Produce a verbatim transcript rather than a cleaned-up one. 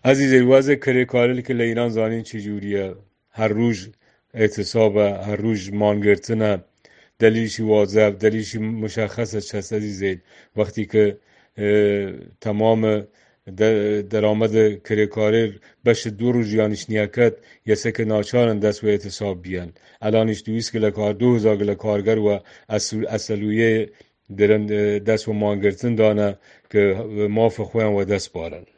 عزیزی وضع کرێکاری که لە ئیران زانین چجوریە، هەر ڕۆژ اعتصابە، هەر ڕۆژ مانگرتنە، دلیلشی واضح، دلیلشی مشخص است عزیزی. وقتی که تمام درآمد کرێکاری بەش دوو ڕۆژیانیش نیەکەت یەسەکە ناچارن دەست و اعتصاب بیان. الانیش دویست که لکار دو هزار که لکارگر و اصلویه درن دست و مانگرتن دانه که ماف خوین و دست بارن.